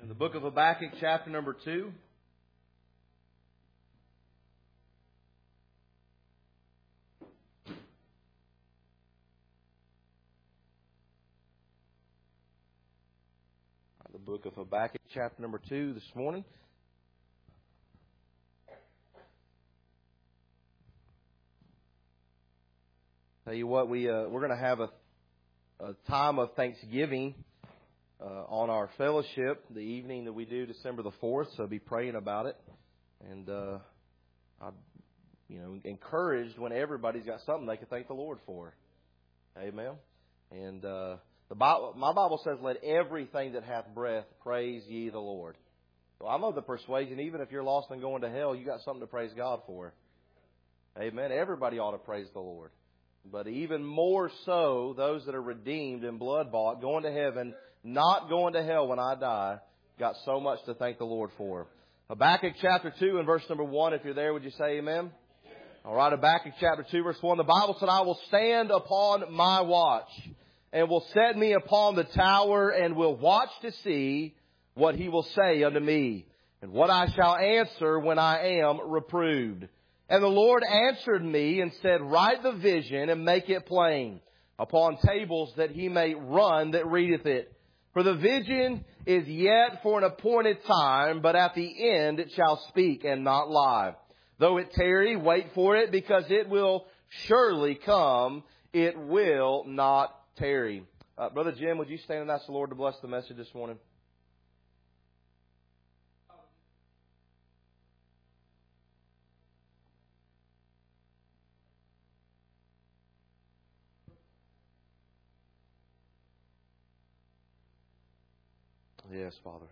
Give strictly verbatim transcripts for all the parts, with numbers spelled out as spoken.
In the book of Habakkuk, chapter number two. The book of Habakkuk, chapter number two this morning. Tell you what, we, uh, we're going to have a, a time of Thanksgiving Uh, on our fellowship, the evening that we do December the fourth, so be praying about it. And uh, I'm, you know, encouraged when everybody's got something they can thank the Lord for. Amen. And uh, the Bible, my Bible says, "Let everything that hath breath praise ye the Lord." So I'm of the persuasion, even if you're lost and going to hell, you got something to praise God for. Amen. Everybody ought to praise the Lord. But even more so, those that are redeemed and blood bought, going to heaven, not going to hell when I die, got so much to thank the Lord for. Habakkuk chapter two and verse number one, if you're there, would you say amen? All right, Habakkuk chapter two, verse one. The Bible said, "I will stand upon my watch, and will set me upon the tower, and will watch to see what he will say unto me, and what I shall answer when I am reproved. And the Lord answered me and said, Write the vision and make it plain upon tables, that he may run that readeth it. For the vision is yet for an appointed time, but at the end it shall speak and not lie. Though it tarry, wait for it, because it will surely come. It will not tarry." Uh, Brother Jim, would you stand and ask the Lord to bless the message this morning? Yes, Father.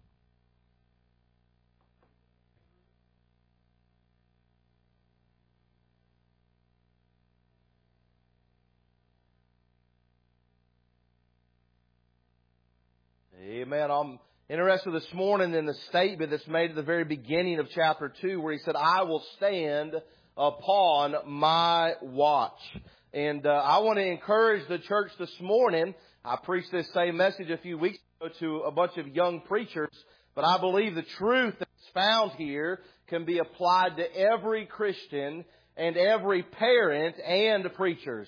Amen. I'm interested this morning in the statement that's made at the very beginning of chapter two, where he said, "I will stand upon my watch." And uh, I want to encourage the church this morning. I preached this same message a few weeks ago to a bunch of young preachers, but I believe the truth that's found here can be applied to every Christian and every parent and preachers.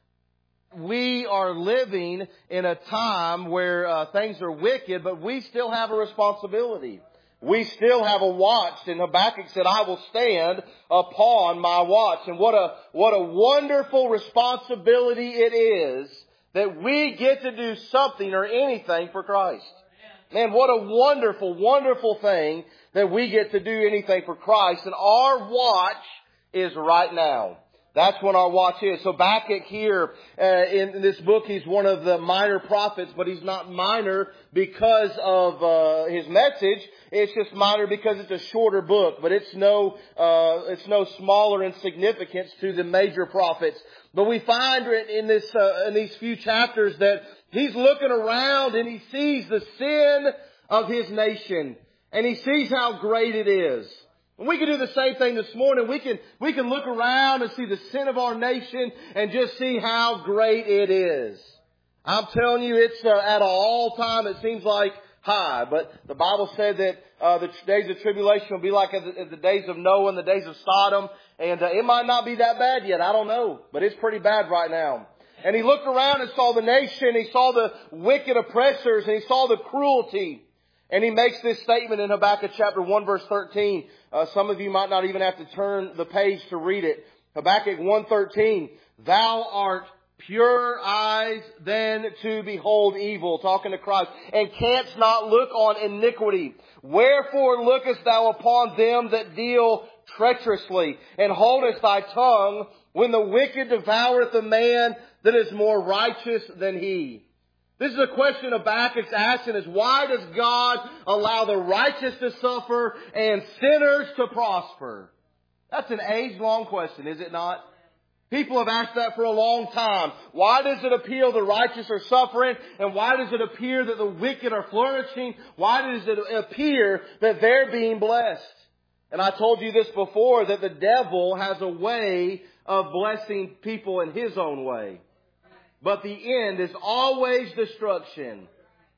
We are living in a time where uh, things are wicked, but we still have a responsibility. We still have a watch. And Habakkuk said, "I will stand upon my watch." And what a, what a wonderful responsibility it is that we get to do something or anything for Christ. Man, what a wonderful, wonderful thing that we get to do anything for Christ. And our watch is right now. That's when our watch is. So Habakkuk here uh, in this book, he's one of the minor prophets, but he's not minor because of uh, his message. It's just minor because it's a shorter book, but it's no uh, it's no smaller in significance to the major prophets. But we find in this uh, in these few chapters that he's looking around and he sees the sin of his nation, and he sees how great it is. And we can do the same thing this morning. We can, we can look around and see the sin of our nation and just see how great it is. I'm telling you, it's uh, at an all-time, it seems like, high. But the Bible said that uh, the days of tribulation will be like the, the days of Noah and the days of Sodom. And uh, it might not be that bad yet. I don't know. But it's pretty bad right now. And he looked around and saw the nation. He saw the wicked oppressors. And he saw the cruelty. And he makes this statement in Habakkuk chapter one, verse thirteen. Uh, some of you might not even have to turn the page to read it. Habakkuk one thirteen. "Thou art pure eyes then to behold evil," talking to Christ, "and canst not look on iniquity. Wherefore lookest thou upon them that deal treacherously, and holdest thy tongue when the wicked devoureth a man that is more righteous than he?" This is a question Habakkuk's asking, is why does God allow the righteous to suffer and sinners to prosper? That's an age-long question, is it not? People have asked that for a long time. Why does it appear the righteous are suffering? And why does it appear that the wicked are flourishing? Why does it appear that they're being blessed? And I told you this before, that the devil has a way of blessing people in his own way. But the end is always destruction.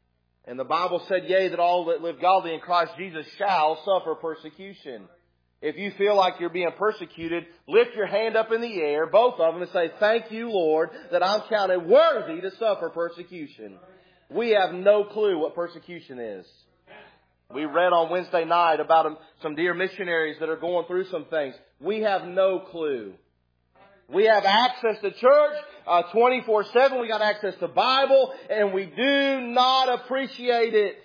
And the Bible said, yea, that all that live godly in Christ Jesus shall suffer persecution. If you feel like you're being persecuted, lift your hand up in the air, both of them, and say, thank you, Lord, that I'm counted worthy to suffer persecution. We have no clue what persecution is. We read on Wednesday night about some dear missionaries that are going through some things. We have no clue. We have access to church uh, twenty-four seven. We got access to Bible, and we do not appreciate it.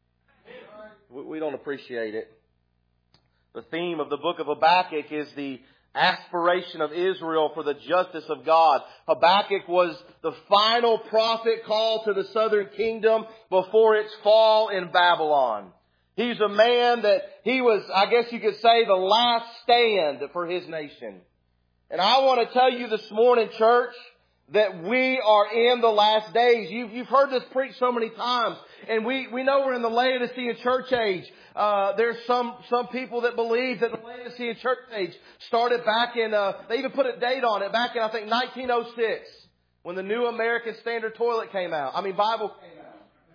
We, we don't appreciate it. The theme of the book of Habakkuk is the aspiration of Israel for the justice of God. Habakkuk was the final prophet called to the southern kingdom before its fall in Babylon. He's a man that he was, I guess you could say, the last stand for his nation. And I want to tell you this morning, church, that we are in the last days. You've, you've heard this preached so many times. And we, we know we're in the Laodicean church age. Uh, there's some, some people that believe that the Laodicean church age started back in, uh, they even put a date on it, back in, I think, nineteen oh six, when the New American Standard Toilet came out. I mean, Bible came out.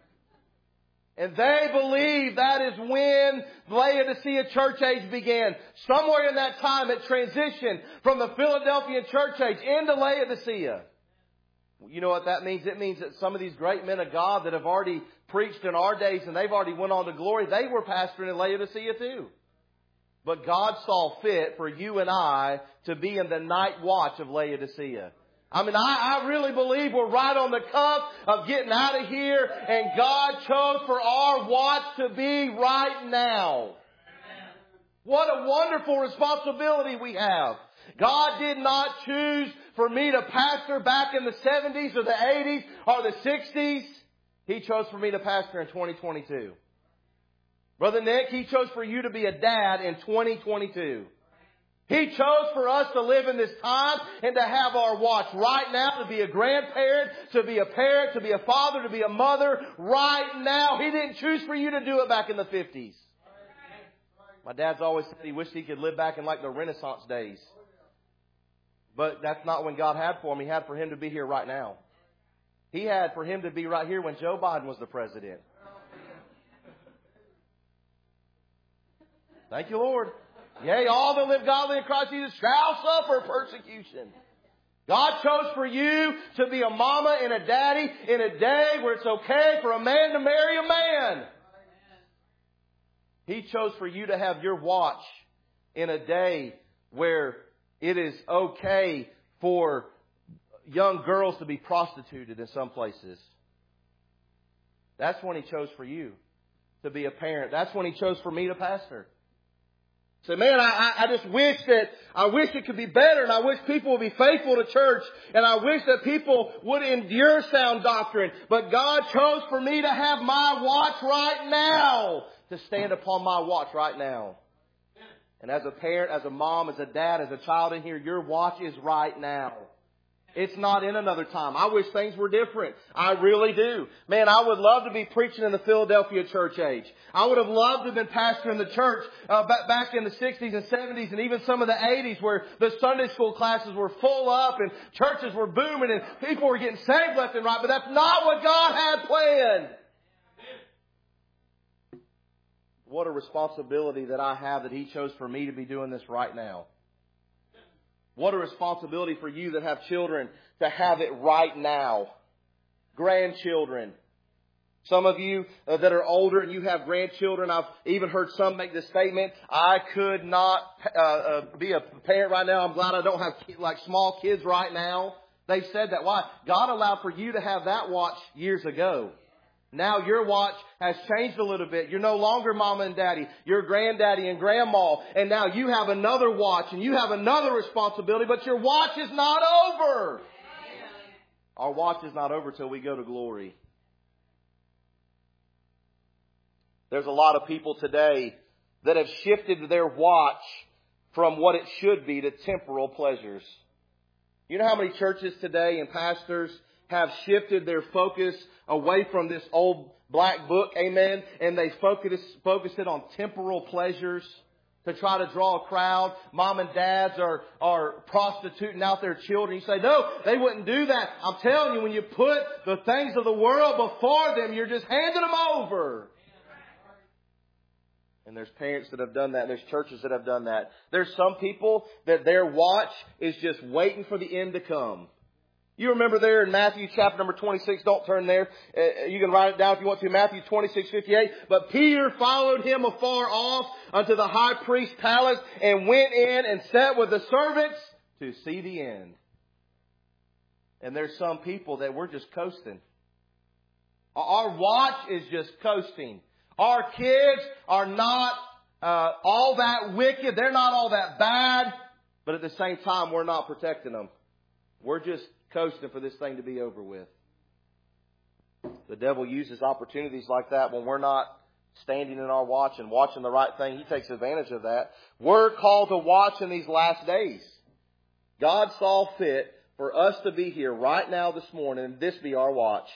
And they believe that is when the Laodicean church age began. Somewhere in that time it transitioned from the Philadelphian church age into Laodicea. You know what that means? It means that some of these great men of God that have already preached in our days and they've already went on to glory, they were pastoring in Laodicea too. But God saw fit for you and I to be in the night watch of Laodicea. I mean, I, I really believe we're right on the cusp of getting out of here, and God chose for our watch to be right now. What a wonderful responsibility we have. God did not choose for me to pastor back in the seventies or the eighties or the sixties. He chose for me to pastor in twenty twenty-two. Brother Nick, He chose for you to be a dad in twenty twenty-two. He chose for us to live in this time and to have our watch right now, to be a grandparent, to be a parent, to be a father, to be a mother right now. He didn't choose for you to do it back in the fifties. My dad's always said he wished he could live back in like the Renaissance days. But that's not when God had for him. He had for him to be here right now. He had for him to be right here when Joe Biden was the president. Thank you, Lord. Yea, all that live godly in Christ Jesus shall suffer persecution. God chose for you to be a mama and a daddy in a day where it's okay for a man to marry a man. He chose for you to have your watch in a day where it is okay for young girls to be prostituted in some places. That's when He chose for you to be a parent. That's when He chose for me to pastor. Say, man, I, I just wish that, I wish it could be better, and I wish people would be faithful to church, and I wish that people would endure sound doctrine. But God chose for me to have my watch right now, to stand upon my watch right now. And as a parent, as a mom, as a dad, as a child in here, your watch is right now. It's not in another time. I wish things were different. I really do. Man, I would love to be preaching in the Philadelphia church age. I would have loved to have been pastoring the church uh, back, back in the sixties and seventies and even some of the eighties where the Sunday school classes were full up and churches were booming and people were getting saved left and right. But that's not what God had planned. What a responsibility that I have that He chose for me to be doing this right now. What a responsibility for you that have children to have it right now. Grandchildren. Some of you uh, that are older and you have grandchildren, I've even heard some make this statement, I could not uh, uh, be a parent right now. I'm glad I don't have like small kids right now. They've said that. Why? God allowed for you to have that watch years ago. Now your watch has changed a little bit. You're no longer mama and daddy. You're granddaddy and grandma. And now you have another watch and you have another responsibility. But your watch is not over. Our watch is not over till we go to glory. There's a lot of people today that have shifted their watch from what it should be to temporal pleasures. You know how many churches today and pastors have shifted their focus away from this old black book, amen, and they focus, focus it on temporal pleasures. to try to draw a crowd. Mom and dads are, are prostituting out their children. You say, no, they wouldn't do that. I'm telling you, when you put the things of the world before them, you're just handing them over. And there's parents that have done that. And there's churches that have done that. There's some people that their watch is just waiting for the end to come. You remember there in Matthew chapter number twenty-six. Don't turn there. Uh, you can write it down if you want to. Matthew twenty-six fifty-eight. But Peter followed him afar off unto the high priest's palace and went in and sat with the servants to see the end. And there's some people that we're just coasting. Our watch is just coasting. Our kids are not uh, all that wicked. They're not all that bad. But at the same time, we're not protecting them. We're just coasting for this thing to be over with. The devil uses opportunities like that when we're not standing in our watch and watching the right thing. He takes advantage of that. We're called to watch in these last days. God saw fit for us to be here right now this morning and this be our watch.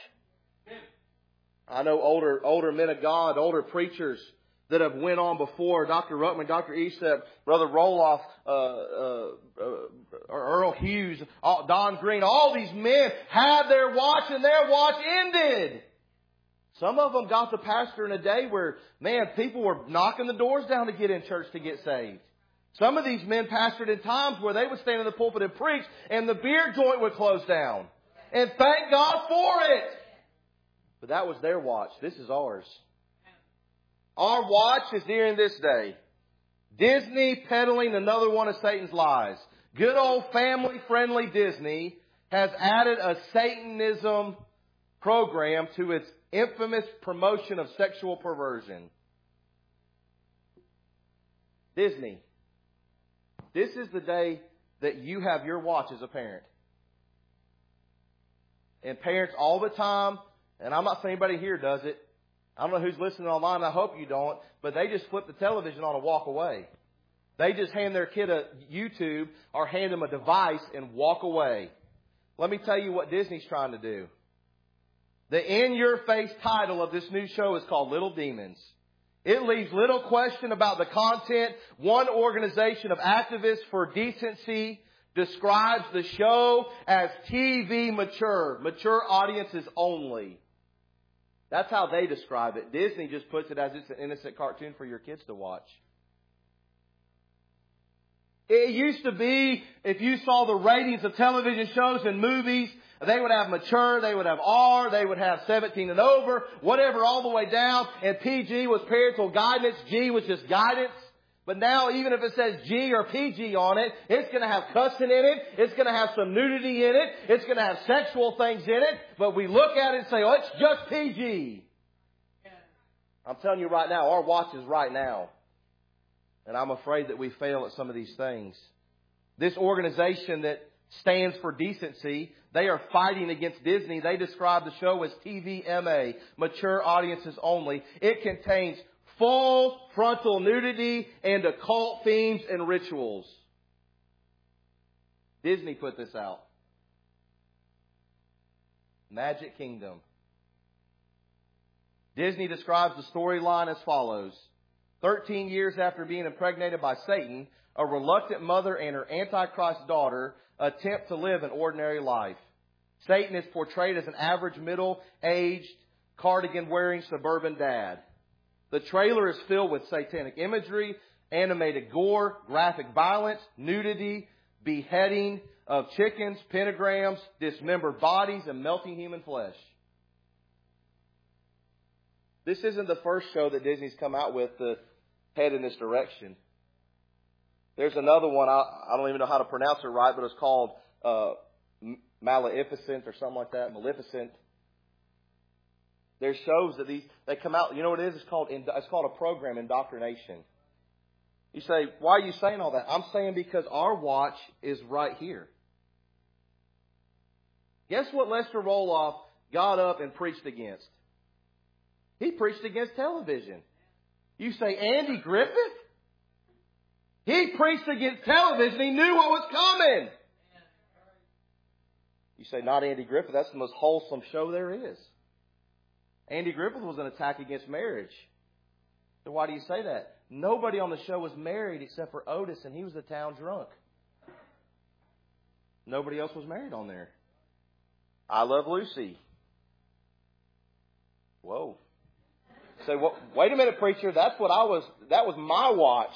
I know older older men of God, older preachers that have went on before, Doctor Ruckman, Doctor Estep, Brother Roloff, uh, uh, uh, Earl Hughes, Don Green, all these men had their watch and their watch ended. Some of them got the pastor in a day where, man, people were knocking the doors down to get in church to get saved. Some of these men pastored in times where they would stand in the pulpit and preach and the beer joint would close down. And thank God for it. But that was their watch. This is ours. Our watch is during this day. Disney peddling another one of Satan's lies. Good old family-friendly Disney has added a Satanism program to its infamous promotion of sexual perversion. Disney. This is the day that you have your watch as a parent. And parents all the time, and I'm not saying anybody here does it. I don't know who's listening online. I hope you don't. But they just flip the television on and walk away. They just hand their kid a YouTube or hand them a device and walk away. Let me tell you what Disney's trying to do. The in-your-face title of this new show is called Little Demons. It leaves little question about the content. One organization of activists for decency describes the show as T V mature, mature audiences only. That's how they describe it. Disney just puts it as it's an innocent cartoon for your kids to watch. It used to be, if you saw the ratings of television shows and movies, they would have mature, they would have R, they would have seventeen and over, whatever, all the way down. And P G was parental guidance, G was just guidance. But now, even if it says G or P G on it, it's going to have cussing in it. It's going to have some nudity in it. It's going to have sexual things in it. But we look at it and say, oh, it's just P G. I'm telling you right now, our watch is right now. And I'm afraid that we fail at some of these things. This organization that stands for decency, they are fighting against Disney. They describe the show as T V M A, mature audiences only. It contains full frontal nudity and occult themes and rituals. Disney put this out. Magic Kingdom. Disney describes the storyline as follows. Thirteen years after being impregnated by Satan, a reluctant mother and her Antichrist daughter attempt to live an ordinary life. Satan is portrayed as an average middle-aged, cardigan-wearing suburban dad. The trailer is filled with satanic imagery, animated gore, graphic violence, nudity, beheading of chickens, pentagrams, dismembered bodies, and melting human flesh. This isn't the first show that Disney's come out with to head in this direction. There's another one, I, I don't even know how to pronounce it right, but it's called uh, Maleficent or something like that, Maleficent. There's shows that these they come out. You know what it is? It's called it's called a program, indoctrination. You say, why are you saying all that? I'm saying because our watch is right here. Guess what Lester Roloff got up and preached against? He preached against television. You say, Andy Griffith? He preached against television. He knew what was coming. You say, not Andy Griffith. That's the most wholesome show there is. Andy Griffith was an attack against marriage. So why do you say that? Nobody on the show was married except for Otis, and he was the town drunk. Nobody else was married on there. I Love Lucy. Whoa. Say, well, wait a minute, preacher. That's what I was, that was my watch.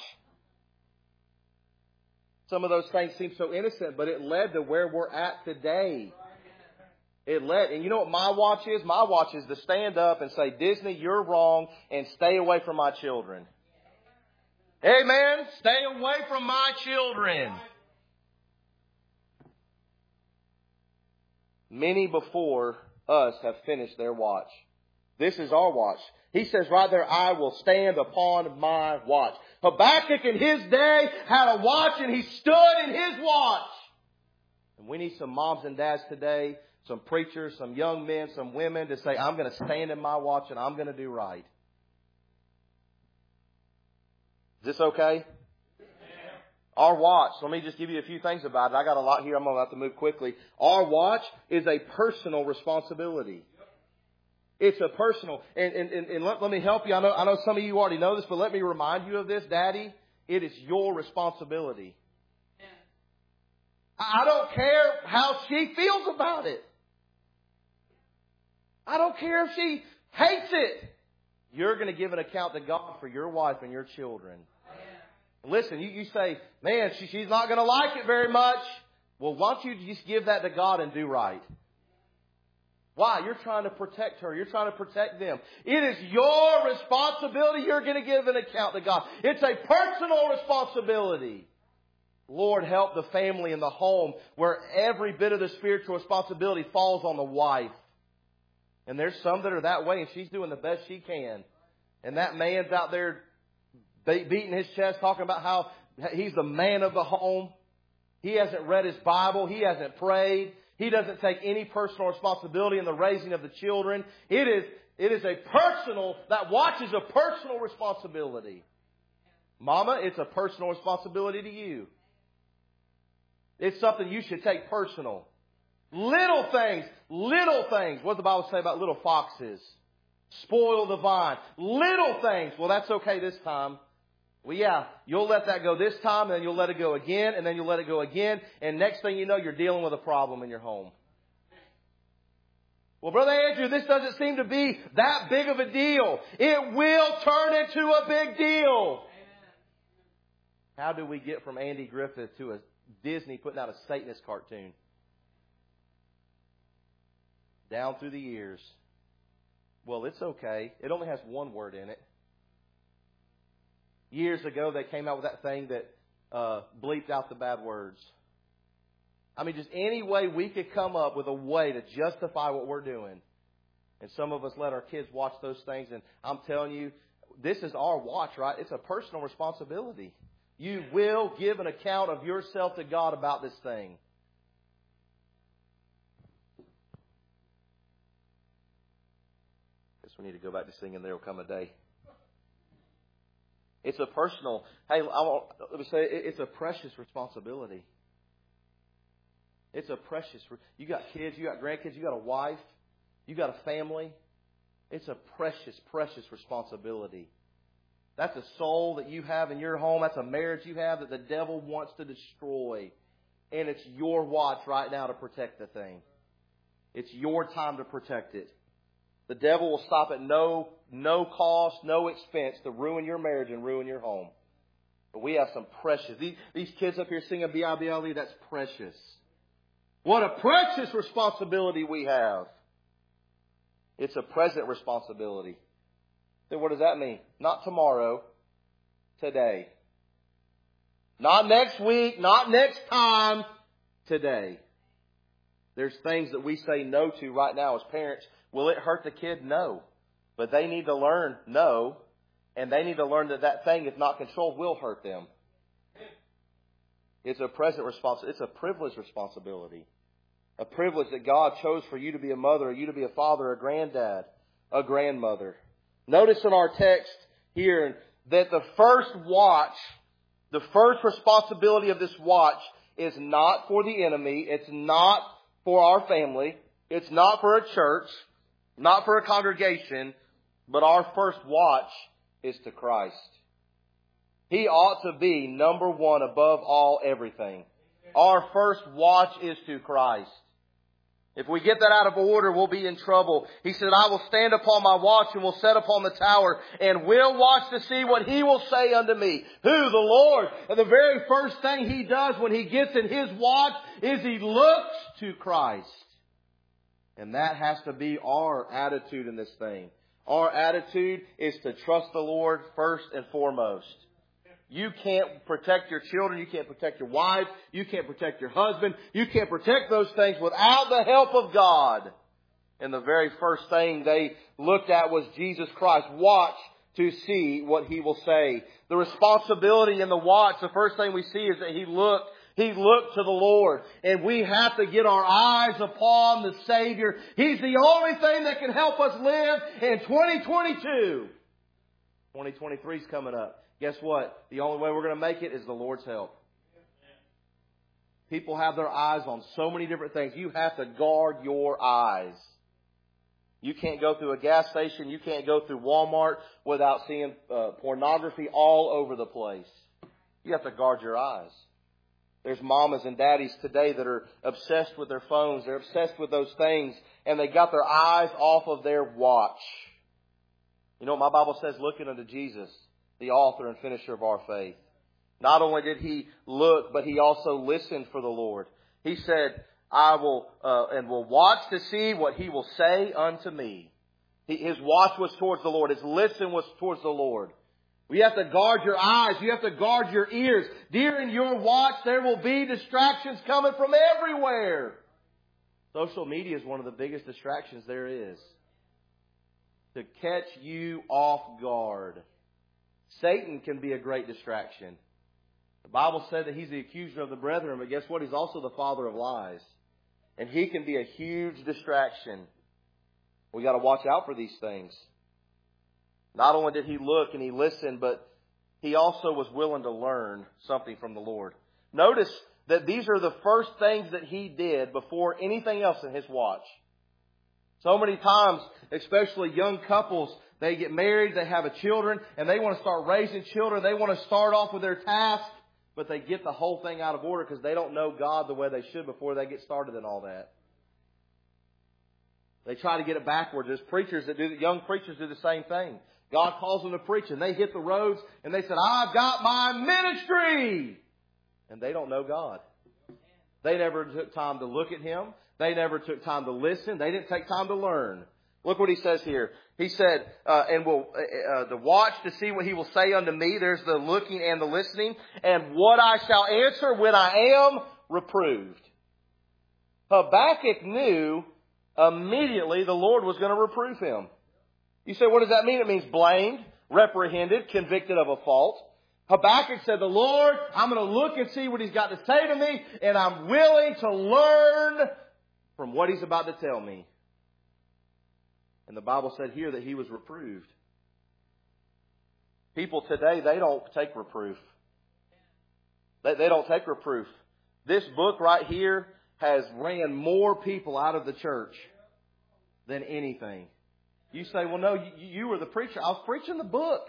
Some of those things seem so innocent, but it led to where we're at today. It led, and you know what my watch is? My watch is to stand up and say, Disney, you're wrong, and stay away from my children. Amen. Stay away from my children. Many before us have finished their watch. This is our watch. He says right there, I will stand upon my watch. Habakkuk in his day had a watch and he stood in his watch. And we need some moms and dads today, some preachers, some young men, some women to say, I'm going to stand in my watch and I'm going to do right. Is this okay? Yeah. Our watch, let me just give you a few things about it. I got a lot here. I'm going to have to move quickly. Our watch is a personal responsibility. It's a personal, and, and, and, and let, let me help you. I know, I know some of you already know this, but let me remind you of this, Daddy. It is your responsibility. Yeah. I don't care how she feels about it. I don't care if she hates it. You're going to give an account to God for your wife and your children. Yeah. Listen, you, you say, man, she, she's not going to like it very much. Well, why don't you just give that to God and do right? Why? You're trying to protect her. You're trying to protect them. It is your responsibility. You're going to give an account to God. It's a personal responsibility. Lord, help the family and the home where every bit of the spiritual responsibility falls on the wife. And there's some that are that way, and she's doing the best she can. And that man's out there beating his chest, talking about how he's the man of the home. He hasn't read his Bible. He hasn't prayed. He doesn't take any personal responsibility in the raising of the children. It is, it is a personal, that watch is a personal responsibility. Mama, it's a personal responsibility to you. It's something you should take personal. Little things, little things. What does the Bible say about little foxes? Spoil the vine. Little things. Well, that's okay this time. Well, yeah, you'll let that go this time, and then you'll let it go again, and then you'll let it go again, and next thing you know, you're dealing with a problem in your home. Well, Brother Andrew, this doesn't seem to be that big of a deal. It will turn into a big deal. How do we get from Andy Griffith to a Disney putting out a Satanist cartoon? Down through the years. Well, it's okay. It only has one word in it. Years ago, they came out with that thing that uh, bleeped out the bad words. I mean, just any way we could come up with a way to justify what we're doing. And some of us let our kids watch those things. And I'm telling you, this is our watch, right? It's a personal responsibility. You will give an account of yourself to God about this thing. Guess we need to go back to singing There Will Come a Day. It's a personal, hey, I want, let me say, it's a precious responsibility. It's a precious, you got kids, you got grandkids, you got a wife, you got a family. It's a precious, precious responsibility. That's a soul that you have in your home. That's a marriage you have that the devil wants to destroy. And it's your watch right now to protect the thing. It's your time to protect it. The devil will stop at no no cost, no expense to ruin your marriage and ruin your home. But we have some precious. These, these kids up here singing B I B L E, that's precious. What a precious responsibility we have. It's a present responsibility. Then what does that mean? Not tomorrow, today. Not next week, not next time, today. There's things that we say no to right now as parents. Will it hurt the kid? No. But they need to learn no. And they need to learn that that thing, if not controlled, will hurt them. It's a present responsibility. It's a privileged responsibility. A privilege that God chose for you to be a mother, or you to be a father, a granddad, a grandmother. Notice in our text here that the first watch, the first responsibility of this watch is not for the enemy. It's not for our family. It's not for a church. Not for a congregation, but our first watch is to Christ. He ought to be number one above all everything. Our first watch is to Christ. If we get that out of order, we'll be in trouble. He said, I will stand upon my watch and will set upon the tower and will watch to see what He will say unto me. Who? The Lord. And the very first thing He does when He gets in His watch is He looks to Christ. And that has to be our attitude in this thing. Our attitude is to trust the Lord first and foremost. You can't protect your children. You can't protect your wife. You can't protect your husband. You can't protect those things without the help of God. And the very first thing they looked at was Jesus Christ. Watch to see what He will say. The responsibility in the watch, the first thing we see is that He looked. He looked to the Lord. And we have to get our eyes upon the Savior. He's the only thing that can help us live in twenty twenty-two. twenty twenty-three is coming up. Guess what? The only way we're going to make it is the Lord's help. People have their eyes on so many different things. You have to guard your eyes. You can't go through a gas station. You can't go through Walmart without seeing uh, pornography all over the place. You have to guard your eyes. There's mamas and daddies today that are obsessed with their phones. They're obsessed with those things. And they got their eyes off of their watch. You know what my Bible says? Looking unto Jesus, the author and finisher of our faith. Not only did He look, but He also listened for the Lord. He said, I will, uh, and will watch to see what He will say unto me. He, his watch was towards the Lord. His listen was towards the Lord. You have to guard your eyes. You have to guard your ears. During your watch, there will be distractions coming from everywhere. Social media is one of the biggest distractions there is. To catch you off guard. Satan can be a great distraction. The Bible said that he's the accuser of the brethren, but guess what? He's also the father of lies. And he can be a huge distraction. We got to watch out for these things. Not only did he look and he listened, but he also was willing to learn something from the Lord. Notice that these are the first things that he did before anything else in his watch. So many times, especially young couples, they get married, they have a children, and they want to start raising children. They want to start off with their task, but they get the whole thing out of order because they don't know God the way they should before they get started in all that. They try to get it backwards. There's preachers that do, young preachers do the same thing. God calls them to preach, and they hit the roads, and they said, I've got my ministry! And they don't know God. They never took time to look at Him. They never took time to listen. They didn't take time to learn. Look what he says here. He said, uh, and will uh, uh, the watch to see what He will say unto me. There's the looking and the listening. And what I shall answer when I am reproved. Habakkuk knew immediately the Lord was going to reprove him. You say, what does that mean? It means blamed, reprehended, convicted of a fault. Habakkuk said, the Lord, I'm going to look and see what He's got to say to me, and I'm willing to learn from what He's about to tell me. And the Bible said here that he was reproved. People today, they don't take reproof. They, they don't take reproof. This book right here has ran more people out of the church than anything. You say, well, no, you, you were the preacher. I was preaching the book.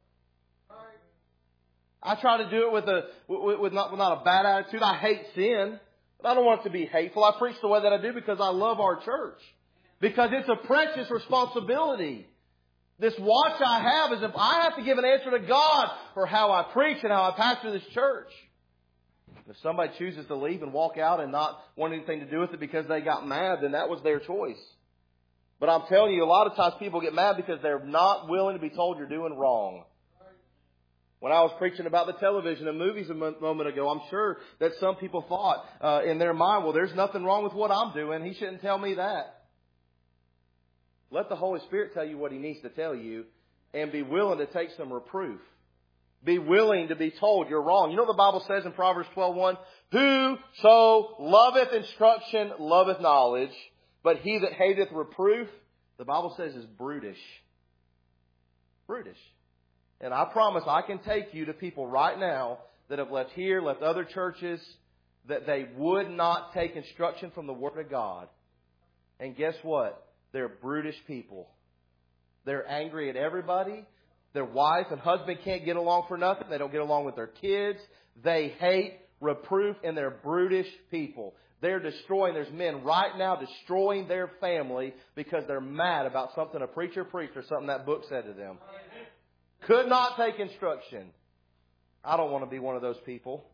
I try to do it with a with, with, not, with not a bad attitude. I hate sin, but I don't want it to be hateful. I preach the way that I do because I love our church. Because it's a precious responsibility. This watch I have is if I have to give an answer to God for how I preach and how I pastor this church. If somebody chooses to leave and walk out and not want anything to do with it because they got mad, then that was their choice. But I'm telling you, a lot of times people get mad because they're not willing to be told you're doing wrong. When I was preaching about the television and movies a moment ago, I'm sure that some people thought uh, in their mind, well, there's nothing wrong with what I'm doing. He shouldn't tell me that. Let the Holy Spirit tell you what He needs to tell you and be willing to take some reproof. Be willing to be told you're wrong. You know what the Bible says in Proverbs twelve one? Whoso loveth instruction loveth knowledge, but he that hateth reproof, the Bible says, is brutish. Brutish. And I promise I can take you to people right now that have left here, left other churches, that they would not take instruction from the Word of God. And guess what? They're brutish people. They're angry at everybody. Their wife and husband can't get along for nothing. They don't get along with their kids. They hate reproof, and they're brutish people. They're destroying, there's men right now destroying their family because they're mad about something a preacher preached or something that book said to them. Could not take instruction. I don't want to be one of those people.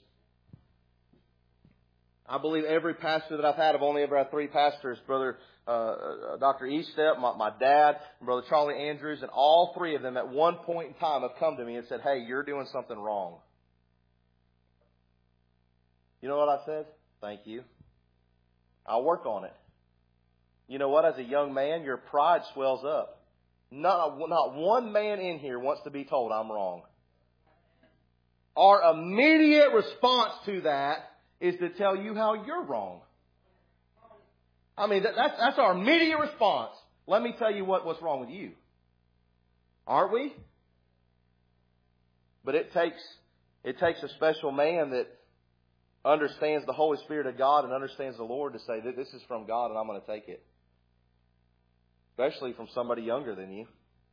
I believe every pastor that I've had, I've only ever had three pastors, Brother uh, Doctor Estep, my, my dad, and Brother Charlie Andrews, and all three of them at one point in time have come to me and said, hey, you're doing something wrong. You know what I said? Thank you. I'll work on it. You know what? As a young man, your pride swells up. Not, not one man in here wants to be told I'm wrong. Our immediate response to that is to tell you how you're wrong. I mean, that, that's, that's our immediate response. Let me tell you what, what's wrong with you. Aren't we? But it takes, it takes a special man that understands the Holy Spirit of God and understands the Lord to say that this is from God and I'm going to take it. Especially from somebody younger than you.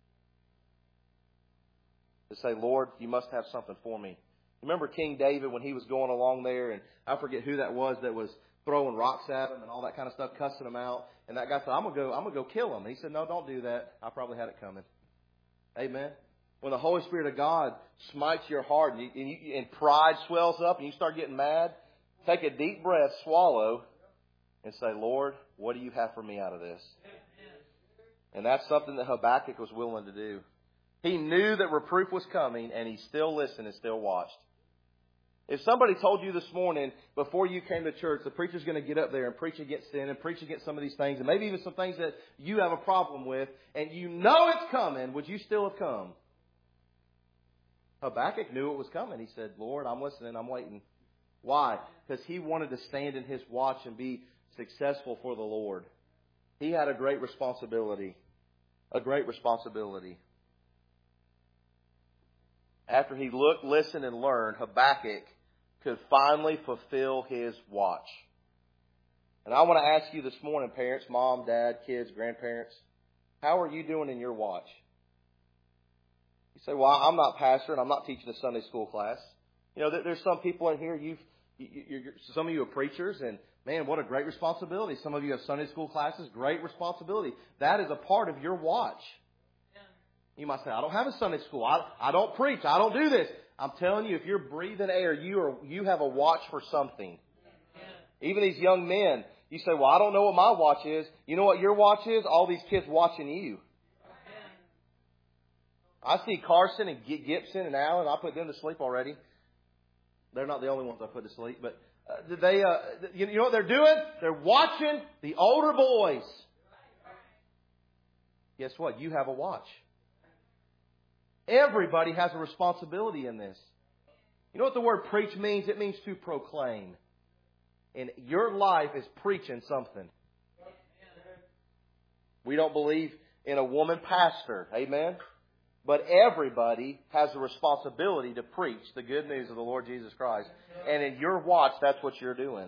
To say, Lord, you must have something for me. Remember King David when he was going along there, and I forget who that was that was throwing rocks at him and all that kind of stuff, cussing him out. And that guy said, I'm going to go, I'm going to go kill him. And he said, no, don't do that. I probably had it coming. Amen. When the Holy Spirit of God smites your heart and, you, and, you, and pride swells up and you start getting mad, take a deep breath, swallow, and say, Lord, what do you have for me out of this? And that's something that Habakkuk was willing to do. He knew that reproof was coming, and he still listened and still watched. If somebody told you this morning, before you came to church, the preacher's going to get up there and preach against sin and preach against some of these things, and maybe even some things that you have a problem with, and you know it's coming, would you still have come? Habakkuk knew it was coming. He said, Lord, I'm listening, I'm waiting. Why? Because he wanted to stand in his watch and be successful for the Lord. He had a great responsibility. A great responsibility. After he looked, listened, and learned, Habakkuk could finally fulfill his watch. And I want to ask you this morning, parents, mom, dad, kids, grandparents, how are you doing in your watch? You say, well, I'm not pastor and I'm not teaching a Sunday school class. You know, there's some people in here, you've, you're, some of you are preachers, and man, what a great responsibility. Some of you have Sunday school classes, great responsibility. That is a part of your watch. You might say, I don't have a Sunday school. I, I don't preach. I don't do this. I'm telling you, if you're breathing air, you are you have a watch for something. Even these young men, you say, well, I don't know what my watch is. You know what your watch is? All these kids watching you. I see Carson and Gibson and Allen. I put them to sleep already. They're not the only ones I put to sleep. But uh, they, uh, you know what they're doing? They're watching the older boys. Guess what? You have a watch. Everybody has a responsibility in this. You know what the word preach means? It means to proclaim. And your life is preaching something. We don't believe in a woman pastor. Amen? But everybody has a responsibility to preach the good news of the Lord Jesus Christ. And in your watch, that's what you're doing.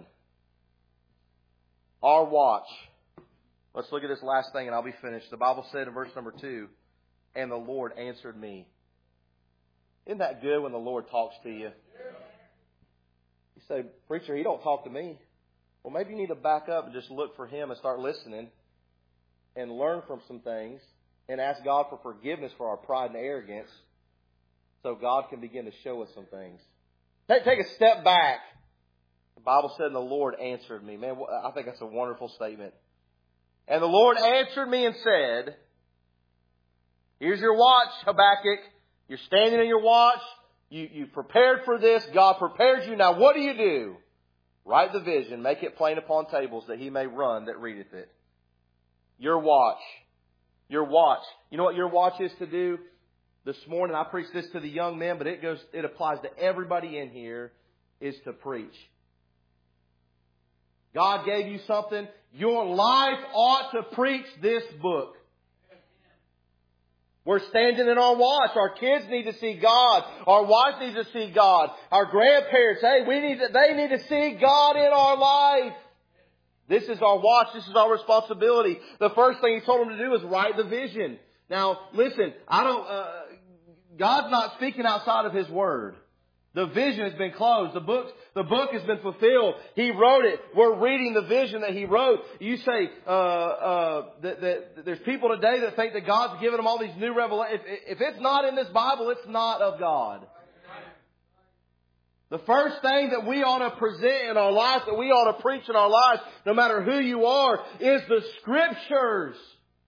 Our watch. Let's look at this last thing and I'll be finished. The Bible said in verse number two, and the Lord answered me. Isn't that good when the Lord talks to you? You say, preacher, he don't talk to me. Well, maybe you need to back up and just look for him and start listening and learn from some things and ask God for forgiveness for our pride and arrogance so God can begin to show us some things. Take, take a step back. The Bible said, and the Lord answered me. Man, I think that's a wonderful statement. And the Lord answered me and said, here's your watch, Habakkuk. You're standing in your watch. You, you prepared for this. God prepared you. Now what do you do? Write the vision. Make it plain upon tables that he may run that readeth it. Your watch. Your watch. You know what your watch is to do? This morning I preached this to the young men, but it goes. It applies to everybody in here, is to preach. God gave you something. Your life ought to preach this book. We're standing in our watch. Our kids need to see God. Our wife needs to see God. Our grandparents, hey, we need to, they need to see God in our life. This is our watch. This is our responsibility. The first thing he told them to do is write the vision. Now, listen, I don't, uh, God's not speaking outside of His Word. The vision has been closed. The book, the book has been fulfilled. He wrote it. We're reading the vision that He wrote. You say uh, uh, that, that there's people today that think that God's given them all these new revelations. If, if it's not in this Bible, it's not of God. The first thing that we ought to present in our life, that we ought to preach in our lives, no matter who you are, is the Scriptures.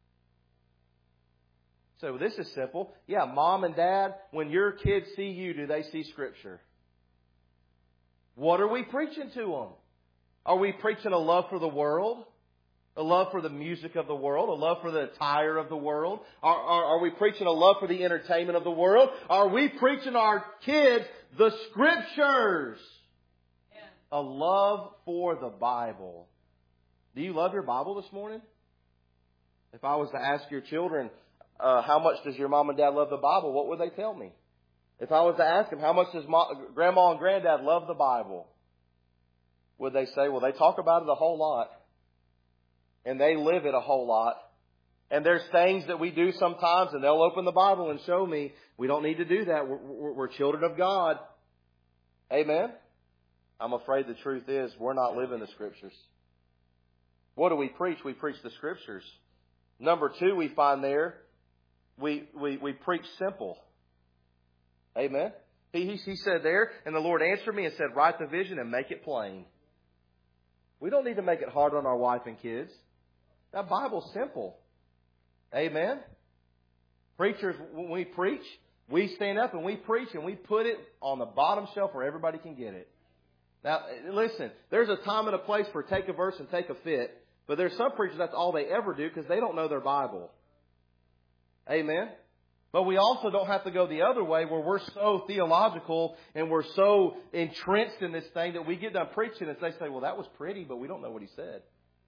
So this is simple. Yeah, Mom and Dad, when your kids see you, do they see Scripture? What are we preaching to them? Are we preaching a love for the world? A love for the music of the world? A love for the attire of the world? Are, are, are we preaching a love for the entertainment of the world? Are we preaching our kids the Scriptures? A love for the Bible. Do you love your Bible this morning? If I was to ask your children, Uh, how much does your mom and dad love the Bible? What would they tell me? If I was to ask them, how much does mom, grandma and granddad love the Bible? Would they say, well, they talk about it a whole lot. And they live it a whole lot. And there's things that we do sometimes, and they'll open the Bible and show me, we don't need to do that. We're, we're, we're children of God. Amen? I'm afraid the truth is, we're not living the Scriptures. What do we preach? We preach the Scriptures. Number two, we find there, We, we, we preach simple. Amen. He, he, he said there, and the Lord answered me and said, write the vision and make it plain. We don't need to make it hard on our wife and kids. That Bible's simple. Amen. Preachers, when we preach, we stand up and we preach and we put it on the bottom shelf where everybody can get it. Now, listen, there's a time and a place for take a verse and take a fit. But there's some preachers that's all they ever do because they don't know their Bible. Amen. But we also don't have to go the other way where we're so theological and we're so entrenched in this thing that we get done preaching and they say, well, that was pretty, but we don't know what he said.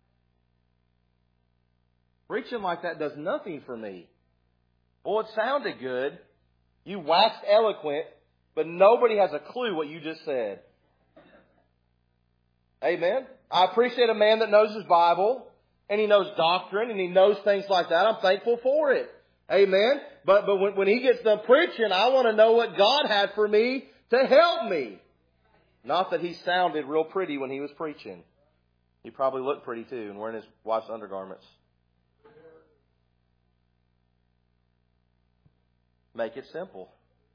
Preaching like that does nothing for me. Well, it sounded good. You waxed eloquent, but nobody has a clue what you just said. Amen. I appreciate a man that knows his Bible and he knows doctrine and he knows things like that. I'm thankful for it. Amen. But but when, when he gets done preaching, I want to know what God had for me to help me. Not that he sounded real pretty when he was preaching. He probably looked pretty too and wearing his wife's undergarments. Make it simple.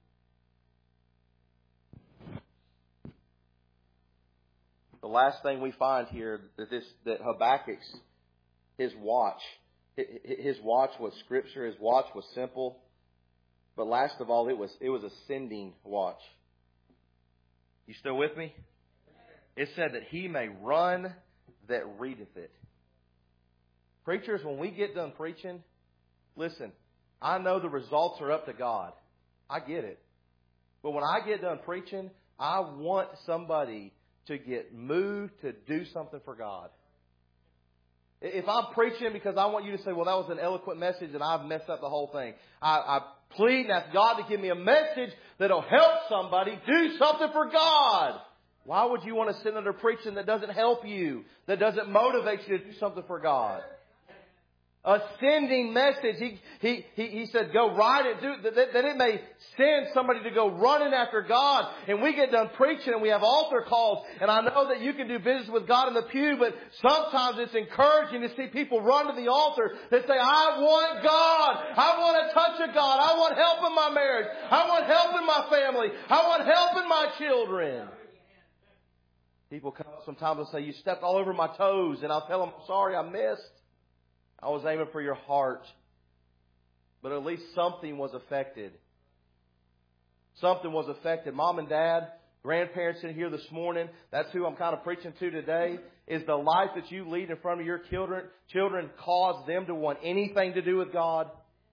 The last thing we find here that this that Habakkuk's his watch. His watch was Scripture. His watch was simple. But last of all, it was it was a sending watch. You still with me? It said that he may run that readeth it. Preachers, when we get done preaching, listen, I know the results are up to God. I get it. But when I get done preaching, I want somebody to get moved to do something for God. If I'm preaching because I want you to say, well, that was an eloquent message and I've messed up the whole thing. I, I plead and ask God to give me a message that'll help somebody do something for God. Why would you want to sit under preaching that doesn't help you, that doesn't motivate you to do something for God? A sending message. He, he, he, he said, go write it, do, that, that it may send somebody to go running after God. And we get done preaching and we have altar calls. And I know that you can do business with God in the pew, but sometimes it's encouraging to see people run to the altar that say, I want God. I want a touch of God. I want help in my marriage. I want help in my family. I want help in my children. People come up sometimes and say, you stepped all over my toes. And I'll tell them, I'm sorry, I missed. I was aiming for your heart. But at least something was affected. Something was affected. Mom and Dad, grandparents in here this morning, that's who I'm kind of preaching to today, is the life that you lead in front of your children, children cause them to want anything to do with God.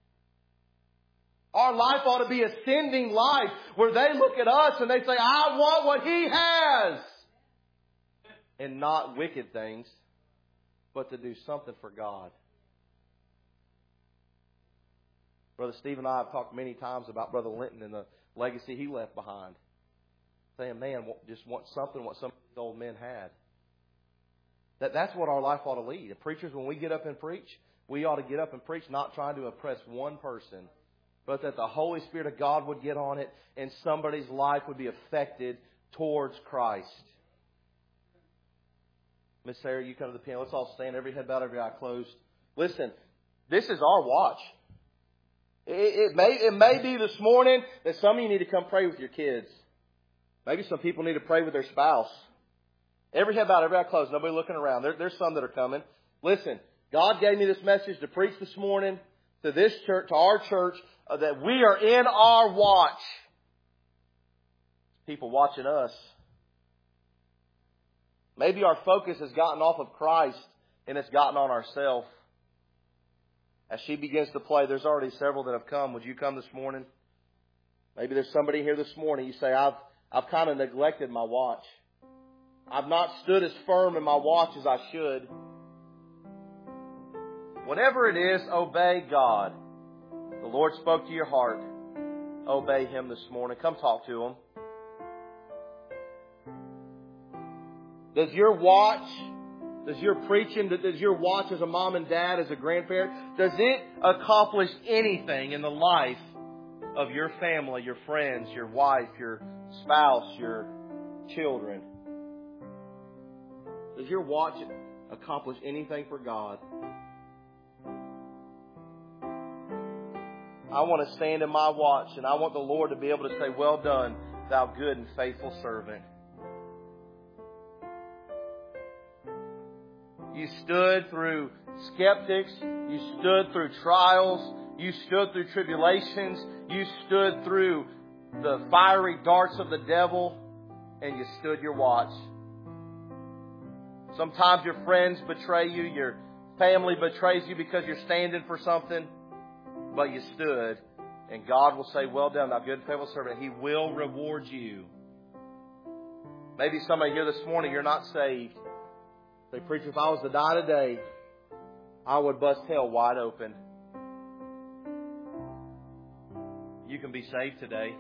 Our life ought to be a sending life where they look at us and they say, I want what He has. And not wicked things, but to do something for God. Brother Steve and I have talked many times about Brother Linton and the legacy he left behind. Saying, man, just want something what some of these old men had. That, that's what our life ought to lead. And preachers, when we get up and preach, we ought to get up and preach not trying to impress one person, but that the Holy Spirit of God would get on it and somebody's life would be affected towards Christ. Miss Sarah, you come to the piano. Let's all stand, every head bowed, every eye closed. Listen, this is our watch. It, it may it may be this morning that some of you need to come pray with your kids. Maybe some people need to pray with their spouse. Every head bowed, every eye closed. Nobody looking around. There, there's some that are coming. Listen, God gave me this message to preach this morning to this church, to our church, uh, that we are in our watch. People watching us. Maybe our focus has gotten off of Christ and it's gotten on ourselves. As she begins to play, there's already several that have come. Would you come this morning? Maybe there's somebody here this morning. You say, I've I've kind of neglected my watch. I've not stood as firm in my watch as I should. Whatever it is, obey God. The Lord spoke to your heart. Obey Him this morning. Come talk to Him. Does your watch, does your preaching, does your watch as a mom and dad, as a grandparent, does it accomplish anything in the life of your family, your friends, your wife, your spouse, your children? Does your watch accomplish anything for God? I want to stand in my watch, and I want the Lord to be able to say, well done, thou good and faithful servant. You stood through skeptics. You stood through trials. You stood through tribulations. You stood through the fiery darts of the devil, and you stood your watch. Sometimes your friends betray you. Your family betrays you because you're standing for something, but you stood. And God will say, well done, thou good and faithful servant. He will reward you. Maybe somebody here this morning, you're not saved. Say, preacher, if I was to die today, I would bust hell wide open. You can be saved today.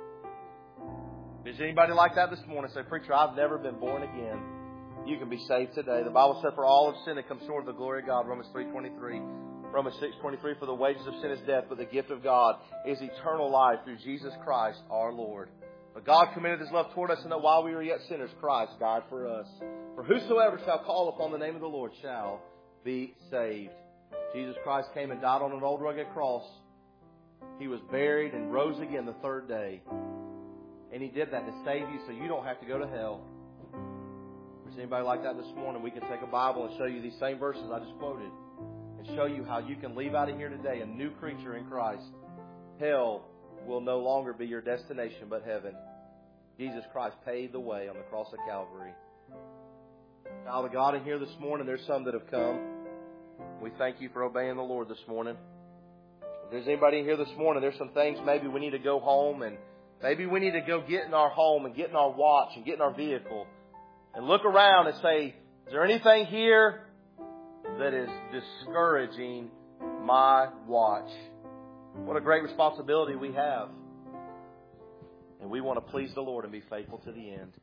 Is anybody like that this morning? Say, preacher, I've never been born again. You can be saved today. The Bible said, for all of sin that comes short of the glory of God, Romans three twenty-three. Romans six twenty-three, for the wages of sin is death, but the gift of God is eternal life through Jesus Christ our Lord. But God commended His love toward us, and that while we were yet sinners, Christ died for us. For whosoever shall call upon the name of the Lord shall be saved. Jesus Christ came and died on an old rugged cross. He was buried and rose again the third day. And He did that to save you so you don't have to go to hell. If there's anybody like that this morning, we can take a Bible and show you these same verses I just quoted. And show you how you can leave out of here today a new creature in Christ. Hell will no longer be your destination, but heaven. Jesus Christ paid the way on the cross of Calvary. Child of God, in here this morning, there's some that have come. We thank you for obeying the Lord this morning. If there's anybody in here this morning, there's some things maybe we need to go home, and maybe we need to go get in our home and get in our watch and get in our vehicle and look around and say, is there anything here that is discouraging my watch? What a great responsibility we have. And we want to please the Lord and be faithful to the end.